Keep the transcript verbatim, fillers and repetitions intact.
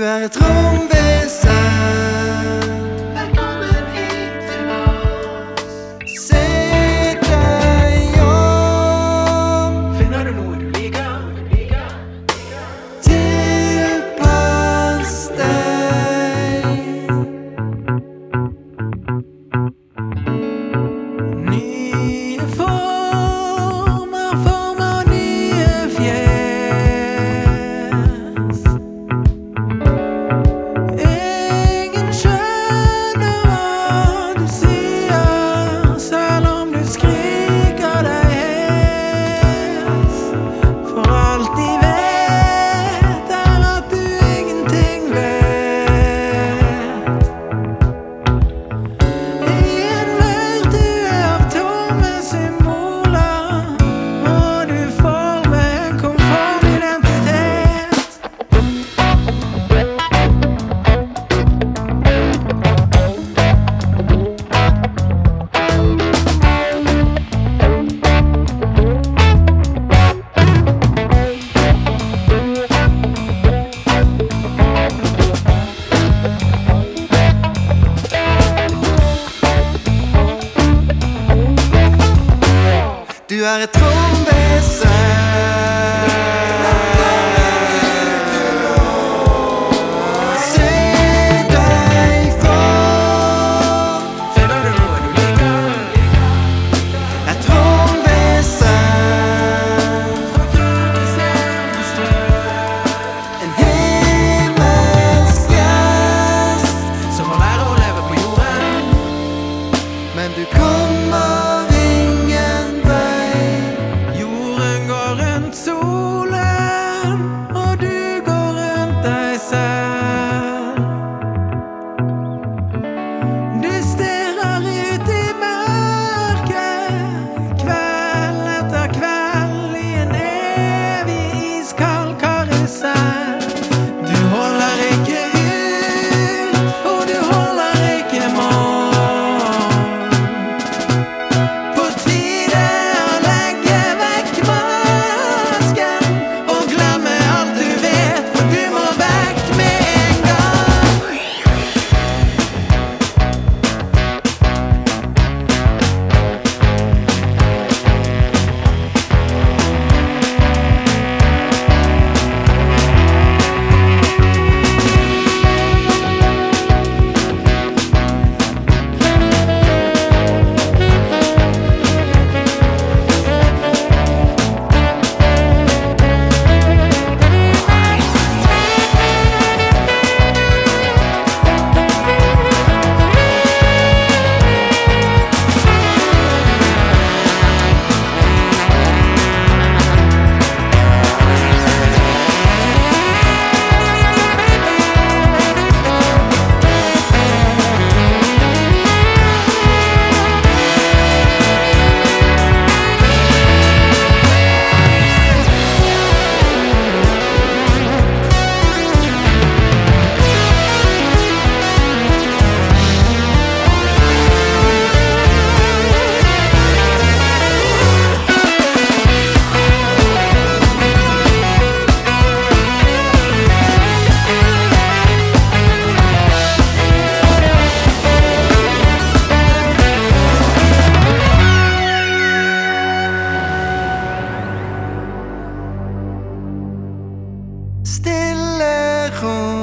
Du er et romvesen. Velkommen hit til oss. Se deg om. Finner du noe du liker? Tilpass deg. Nye former former nye fjes. Ingen skjønner hva du sier, selv om du skriker deg hes. For alt de vet er at du ingenting vet. I en verden av tomme symboler må du forme en konform identitet. Du er et romvesen. Se deg for. Finner du noe du liker? Et romvesen. En himmelsk gjest. Som må lære å leve på jorden. Men du kommer ingen vei. Jorden går rundt solen, og du går rundt deg selv. Du stirrer ut i mørket, kveld etter kveld, i en evig iskald karusell. Du holder ikke ut, for du holder ikke mål. På tide å legge vekk masken og glemme alt du vet, for du må vekk med en gang. Stille rom.